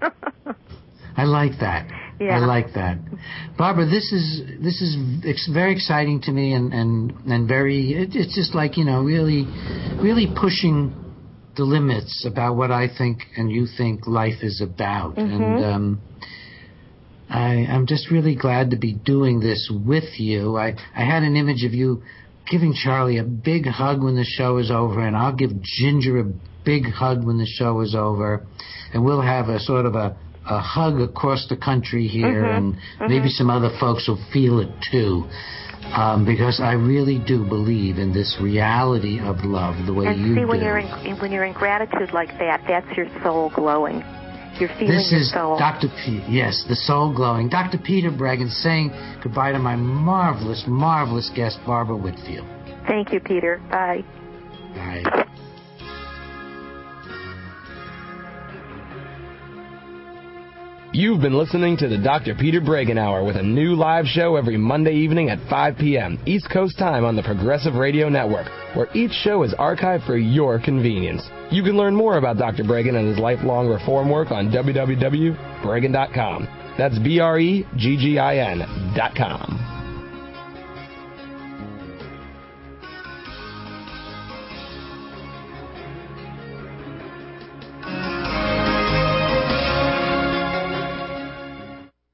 I like that. Yeah. I like that. Barbara, it's very exciting to me and very, it's just like, you know, really, really pushing the limits about what I think and you think life is about. Mm-hmm. And I'm just really glad to be doing this with you. I had an image of you giving Charlie a big hug when the show is over, and I'll give Ginger a big hug when the show is over, and we'll have a sort of a hug across the country here, and maybe some other folks will feel it too, because I really do believe in this reality of love the way you do. And when you're in gratitude like that, that's your soul glowing. You're feeling this your is soul. Dr. Yes, the soul glowing. Dr. Peter Breggin saying goodbye to my marvelous, marvelous guest, Barbara Whitfield. Thank you, Peter. Bye. Bye. You've been listening to the Dr. Peter Breggin Hour with a new live show every Monday evening at 5 p.m. East Coast time on the Progressive Radio Network, where each show is archived for your convenience. You can learn more about Dr. Breggin and his lifelong reform work on www.breggin.com. That's BREGGIN.com.